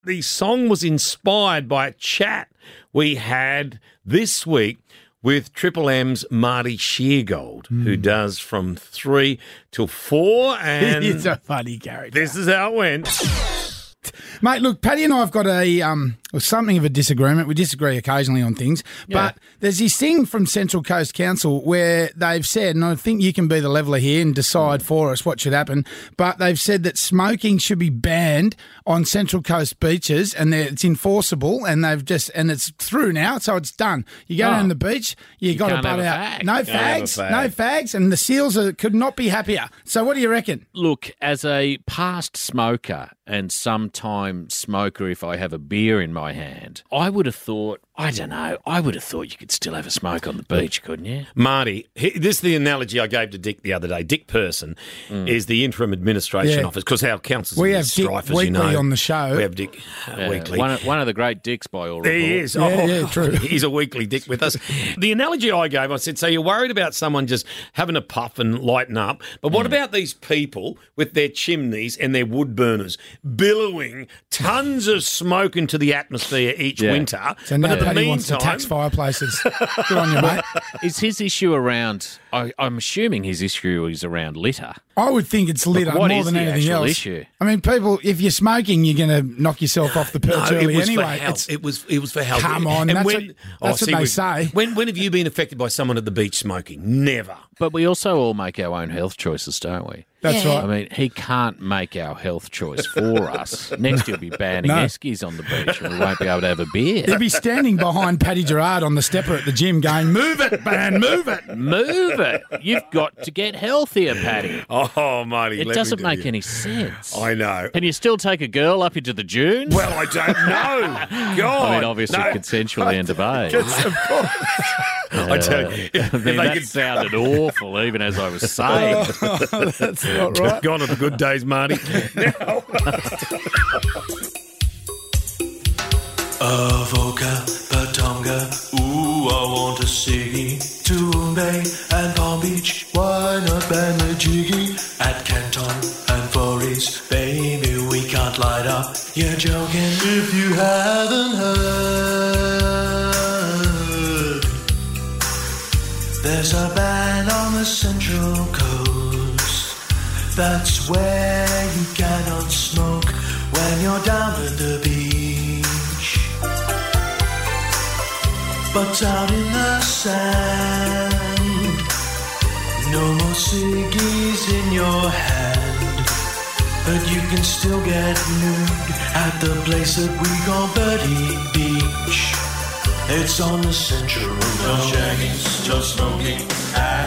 the song was inspired by a chat we had this week with Triple M's Marty Sheargold, who does from 3 till 4. And It's a funny character. this is how it went. Mate, look, Paddy and I have got something of a disagreement. We disagree occasionally on things, but there's this thing from Central Coast Council where they've said, and I think you can be the leveller here and decide for us what should happen, but they've said that smoking should be banned on Central Coast beaches, and it's enforceable, and and it's through now, so it's done. You go down the beach, you got to can't butt have a out. fag. No Can't have a fags, fag. no fags, and the seals could not be happier. So what do you reckon? Look, as a past smoker and sometime smoker, if I have a beer in my hand, I would have thought, I don't know, I would have thought you could still have a smoke on the beach, couldn't you? Marty, this is the analogy I gave to Dick the other day. Dick Person is the interim administration Yeah. officer, because our council's We in have Dick strife, as you weekly know. on the show. We have Dick weekly. One of the great dicks by all reports. He is. Yeah, true. He's a weekly dick with us. The analogy I gave, I said, so you're worried about someone just having a puff and lighten up, but what about these people with their chimneys and their wood burners billowing tons of smoke into the atmosphere each winter? So now but in the Paddy wants to meantime, tax fireplaces. Good on you, mate. Is his issue around, I'm assuming his issue is around litter. I would think it's litter What more is than the anything actual else. issue? I mean, people, if you're smoking, you're going to knock yourself off the perch no, early it was anyway. for health. It was for health. Come on, And that's what they say. When have you been affected by someone at the beach smoking? Never. But we also all make our own health choices, don't we? That's right. I mean, he can't make our health choice for us. Next, he'll be banning No. eskies on the beach and we won't be able to have a beer. He'd be standing behind Paddy Gerard on the stepper at the gym going, move it, man, move it. Move it. You've got to get healthier, Paddy. Oh, Marty, It doesn't make any sense. I know. Can you still take a girl up into the dunes? Well, I don't know. God. I mean, obviously no. consensually and obeyed. Yes, of course. I tell you, if I mean, they that could sounded awful, even as I was saying. That's not right. gone to the good days, Marty. Avoca, Patonga, ooh, I want a ciggy. Toombe and Palm Beach, why not ban the jiggy? At Canton and Forest, baby, we can't light up. You're joking if you haven't heard. There's a ban on the Central Coast. That's where you cannot smoke when you're down at the beach. But out in the sand, no more ciggies in your hand. But you can still get nude at the place that we call Birdie Beach. It's on the Central Coast. No shagging, no smoking,